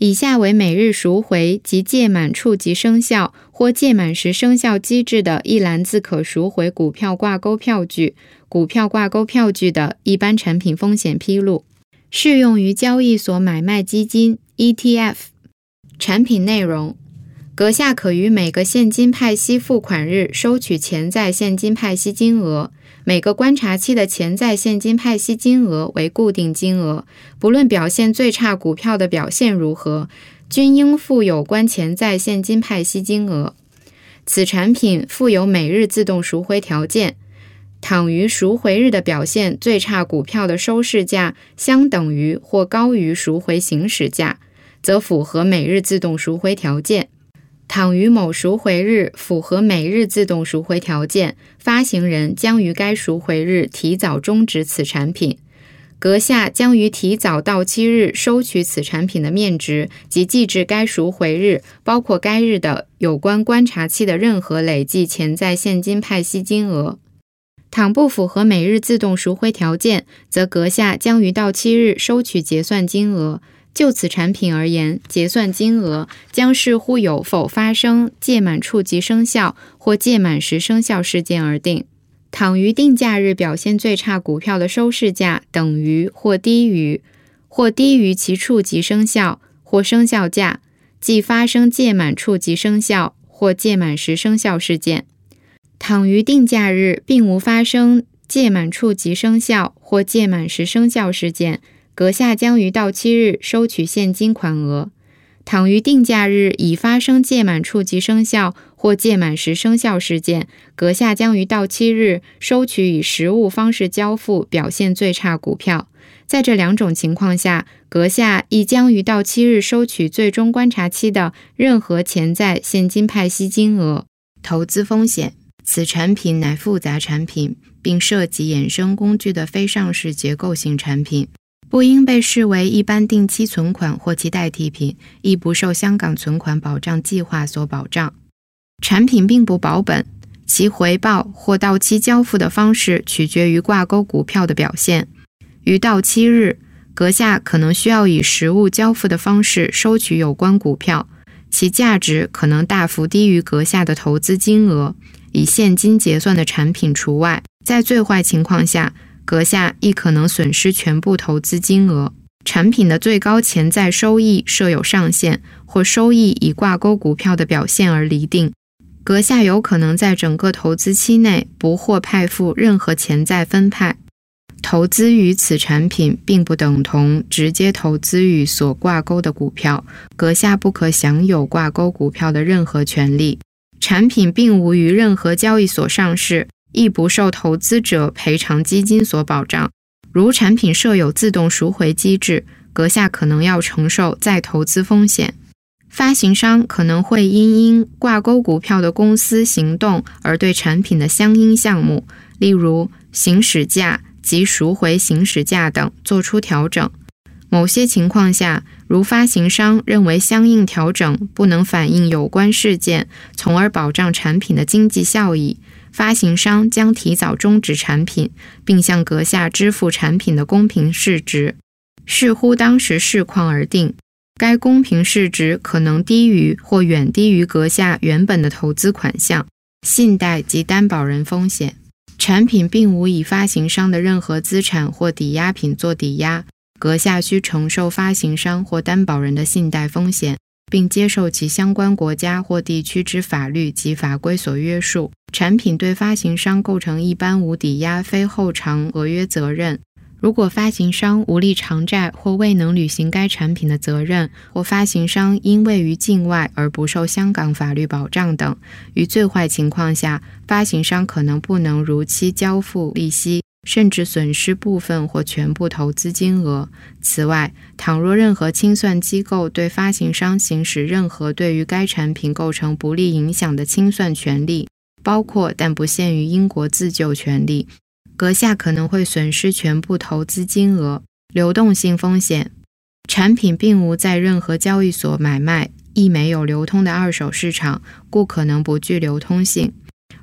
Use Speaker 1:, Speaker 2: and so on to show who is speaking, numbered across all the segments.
Speaker 1: 以下为每日赎回及届满处即生效或届满时生效机制的一篮子可赎回股票挂钩票据、股票挂钩票据的一般产品风险披露，适用于交易所买卖基金 ETF。 产品内容：阁下可于每个现金派息付款日收取潜在现金派息金额，每个观察期的潜在现金派息金额为固定金额，不论表现最差股票的表现如何，均应付有关潜在现金派息金额。此产品附有每日自动赎回条件，倘于赎回日的表现最差股票的收市价相等于或高于赎回行使价，则符合每日自动赎回条件。倘于某赎回日符合每日自动赎回条件，发行人将于该赎回日提早终止此产品。阁下将于提早到期日收取此产品的面值及计至该赎回日，包括该日的有关观察期的任何累计潜在现金派息金额。倘不符合每日自动赎回条件，则阁下将于到期日收取结算金额。就此产品而言，结算金额将视乎有否发生届满处即生效或届满时生效事件而定。倘于定价日表现最差股票的收市价等于或低于其处即生效或生效价，即发生届满处即生效或届满时生效事件。倘于定价日并无发生届满处即生效或届满时生效事件，阁下将于到期日收取现金款额。倘于定价日已发生届满处即生效或届满时生效事件，阁下将于到期日收取以实物方式交付表现最差股票。在这两种情况下，阁下亦将于到期日收取最终观察期的任何潜在现金派息金额。投资风险：此产品乃复杂产品，并涉及衍生工具的非上市结构性产品，不应被视为一般定期存款或其代替品，亦不受香港存款保障计划所保障。产品并不保本，其回报或到期交付的方式取决于挂钩股票的表现。于到期日，阁下可能需要以实物交付的方式收取有关股票，其价值可能大幅低于阁下的投资金额，以现金结算的产品除外。在最坏情况下，阁下亦可能损失全部投资金额。产品的最高潜在收益设有上限，或收益以挂钩股票的表现而厘定。阁下有可能在整个投资期内不获派付任何潜在分派。投资于此产品并不等同直接投资于所挂钩的股票，阁下不可享有挂钩股票的任何权利。产品并无于任何交易所上市，亦不受投资者赔偿基金所保障。如产品设有自动赎回机制，阁下可能要承受再投资风险。发行商可能会因挂钩股票的公司行动而对产品的相应项目，例如行使价及赎回行使价等做出调整。某些情况下，如发行商认为相应调整不能反映有关事件，从而保障产品的经济效益，发行商将提早终止产品，并向阁下支付产品的公平市值，视乎当时市况而定。该公平市值可能低于或远低于阁下原本的投资款项。信贷及担保人风险：产品并无以发行商的任何资产或抵押品做抵押，阁下需承受发行商或担保人的信贷风险，并接受其相关国家或地区之法律及法规所约束。产品对发行商构成一般无抵押非后偿合约责任。如果发行商无力偿债或未能履行该产品的责任，或发行商因位于境外而不受香港法律保障等，于最坏情况下，发行商可能不能如期交付利息，甚至损失部分或全部投资金额。此外，倘若任何清算机构对发行商行使任何对于该产品构成不利影响的清算权利，包括但不限于英国自救权利，阁下可能会损失全部投资金额。流动性风险：产品并无在任何交易所买卖，亦没有流通的二手市场，故可能不具流通性。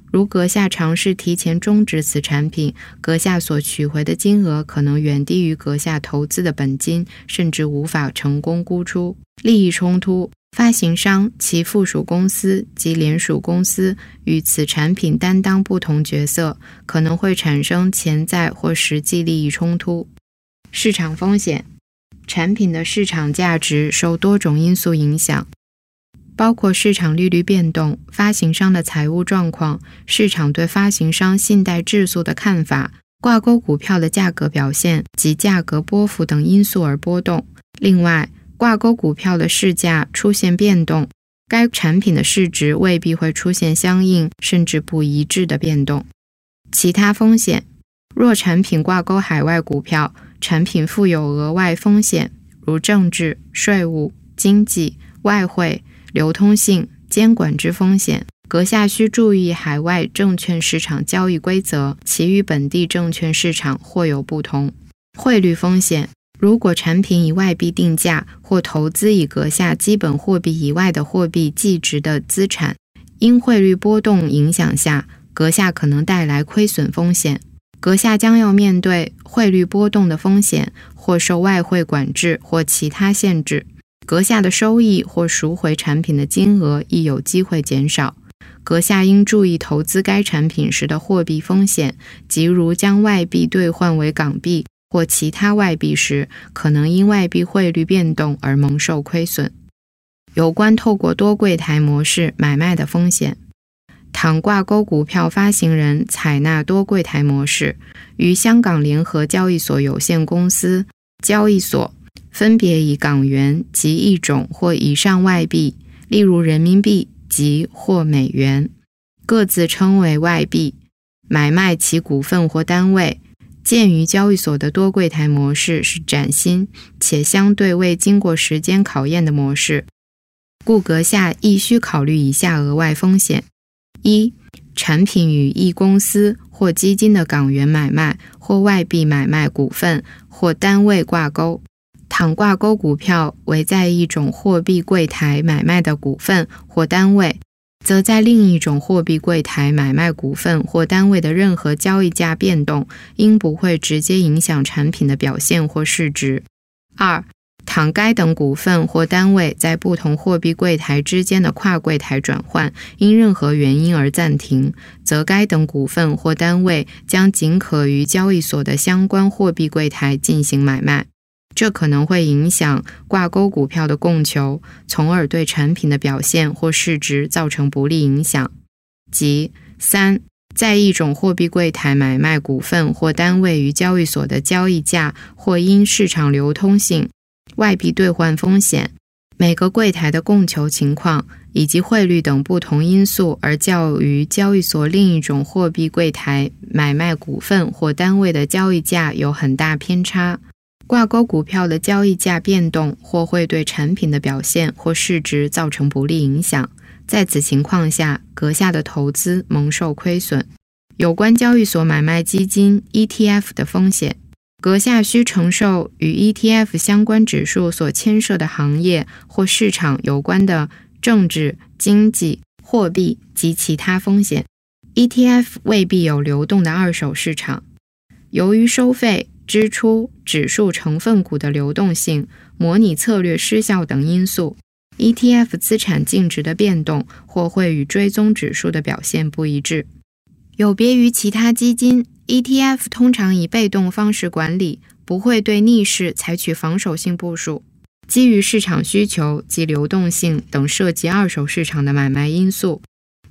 Speaker 1: 如阁下尝试提前终止此产品，阁下所取回的金额可能远低于阁下投资的本金，甚至无法成功沽出。利益冲突，发行商、其附属公司及联属公司与此产品担当不同角色，可能会产生潜在或实际利益冲突。市场风险，产品的市场价值受多种因素影响，包括市场利率变动、发行商的财务状况、市场对发行商信贷质素的看法、挂钩股票的价格表现及价格波幅等因素而波动。另外，挂钩股票的市价出现变动，该产品的市值未必会出现相应甚至不一致的变动。其他风险，若产品挂钩海外股票，产品负有额外风险，如政治、税务、经济、外汇、流通性、监管之风险。阁下需注意海外证券市场交易规则，其与本地证券市场或有不同。汇率风险，如果产品以外币定价或投资以阁下基本货币以外的货币计值的资产，因汇率波动影响下，阁下可能带来亏损风险。阁下将要面对汇率波动的风险，或受外汇管制或其他限制。阁下的收益或赎回产品的金额亦有机会减少。阁下应注意投资该产品时的货币风险，即如将外币兑换为港币或其他外币时，可能因外币汇率变动而蒙受亏损。有关透过多柜台模式买卖的风险，倘挂钩股票发行人采纳多柜台模式，与香港联合交易所有限公司交易所分别以港元及一种或以上外币，例如人民币及或美元，各自称为外币，买卖其股份或单位。鉴于交易所的多柜台模式是崭新且相对未经过时间考验的模式，故阁下亦需考虑以下额外风险：一、产品与一公司或基金的港元买卖或外币买卖股份或单位挂钩。倘挂钩股票为在一种货币柜台买卖的股份或单位，则在另一种货币柜台买卖股份或单位的任何交易价变动，应不会直接影响产品的表现或市值。二、倘该等股份或单位在不同货币柜台之间的跨柜台转换因任何原因而暂停，则该等股份或单位将仅可于交易所的相关货币柜台进行买卖。这可能会影响挂钩股票的供求，从而对产品的表现或市值造成不利影响。即三、在一种货币柜台买卖股份或单位于交易所的交易价，或因市场流通性、外币兑换风险、每个柜台的供求情况以及汇率等不同因素而较于交易所另一种货币柜台买卖股份或单位的交易价有很大偏差。挂钩股票的交易价变动或会对产品的表现或市值造成不利影响，在此情况下，阁下的投资蒙受亏损。有关交易所买卖基金 ETF 的风险，阁下需承受与 ETF 相关指数所牵涉的行业或市场有关的政治、经济、货币及其他风险。ETF 未必有流动的二手市场。由于收费、支出、指数成分股的流动性、模拟策略失效等因素， ETF 资产净值的变动或会与追踪指数的表现不一致。有别于其他基金， ETF 通常以被动方式管理，不会对逆势采取防守性部署。基于市场需求及流动性等涉及二手市场的买卖因素，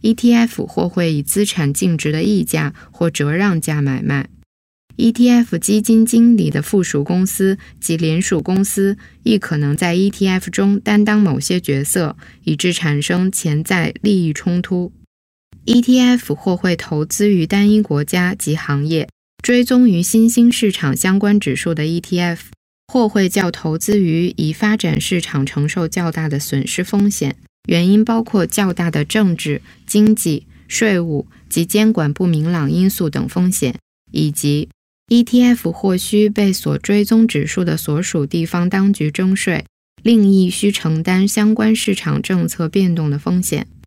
Speaker 1: ETF 或会以资产净值的溢价或折让价买卖。ETF 基金经理的附属公司及联属公司亦可能在 ETF 中担当某些角色，以致产生潜在利益冲突。ETF 或会投资于单一国家及行业，追踪于新兴市场相关指数的 ETF， 或会较投资于已发展市场承受较大的损失风险，原因包括较大的政治、经济、税务及监管不明朗因素等风险，以及ETF 或需被所追踪指数的所属地方当局征税，另亦需承担相关市场政策变动的风险。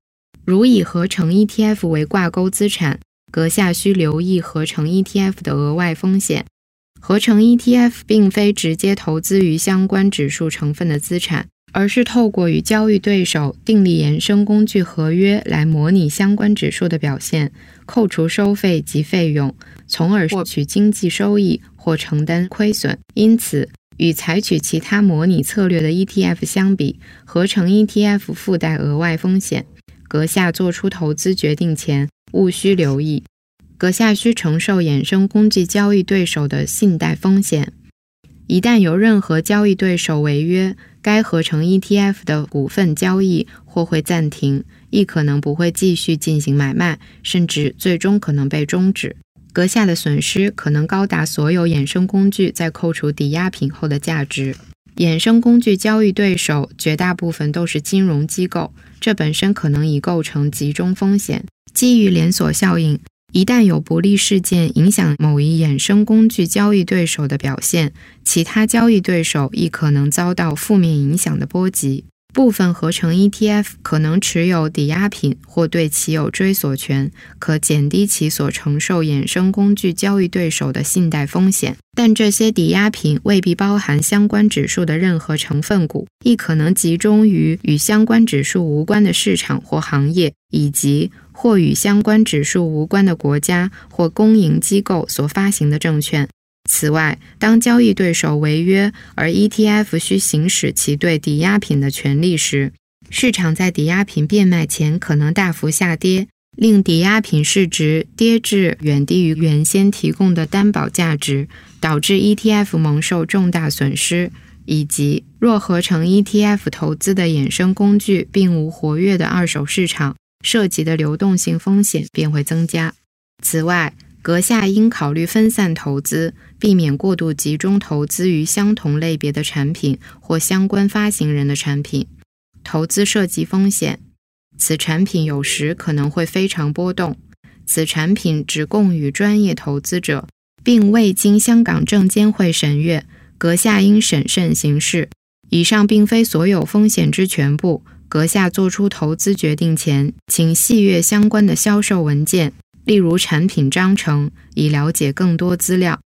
Speaker 1: 如以合成 ETF 为挂钩资产，阁下需留意合成 ETF 的额外风险。合成 ETF 并非直接投资于相关指数成分的资产，而是透过与交易对手订立衍生工具合约来模拟相关指数的表现，扣除收费及费用，从而获取经济收益或承担亏损。因此，与采取其他模拟策略的 ETF 相比，合成 ETF 附带额外风险，阁下做出投资决定前务需留意。阁下需承受衍生工具交易对手的信贷风险。一旦有任何交易对手违约，该合成 ETF 的股份交易或会暂停，亦可能不会继续进行买卖，甚至最终可能被终止。阁下的损失可能高达所有衍生工具在扣除抵押品后的价值。衍生工具交易对手绝大部分都是金融机构，这本身可能已构成集中风险。基于连锁效应，一旦有不利事件影响某一衍生工具交易对手的表现，其他交易对手亦可能遭到负面影响的波及。部分合成 ETF 可能持有抵押品或对其有追索权，可减低其所承受衍生工具交易对手的信贷风险。但这些抵押品未必包含相关指数的任何成分股，亦可能集中于与相关指数无关的市场或行业，以及或与相关指数无关的国家或公营机构所发行的证券。此外，当交易对手违约，而 ETF 需行使其对抵押品的权利时，市场在抵押品变卖前可能大幅下跌，令抵押品市值跌至远低于原先提供的担保价值，导致 ETF 蒙受重大损失，以及若合成 ETF 投资的衍生工具并无活跃的二手市场，涉及的流动性风险便会增加。此外，阁下应考虑分散投资，避免过度集中投资于相同类别的产品或相关发行人的产品。投资涉及风险，此产品有时可能会非常波动。此产品只供予专业投资者，并未经香港证监会审阅，阁下应审慎行事。以上并非所有风险之全部，阁下做出投资决定前，请细阅相关的销售文件，例如产品章程，以了解更多资料。